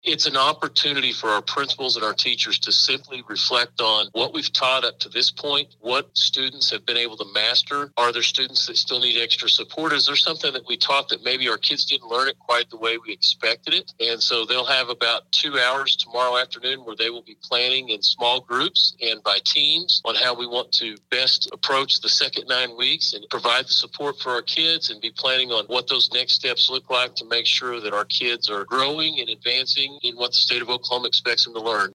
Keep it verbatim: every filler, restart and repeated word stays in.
It's an opportunity for our principals and our teachers to simply reflect on what we've taught up to this point, what students have been able to master. Are there students that still need extra support? Is there something that we taught that maybe our kids didn't learn it quite the way we expected it? And so they'll have about two hours tomorrow afternoon where they will be planning in small groups and by teams on how we want to best approach the second nine weeks and provide the support for our kids and be planning on what those next steps look like to make sure that our kids are growing and advancing in what the state of Oklahoma expects them to learn.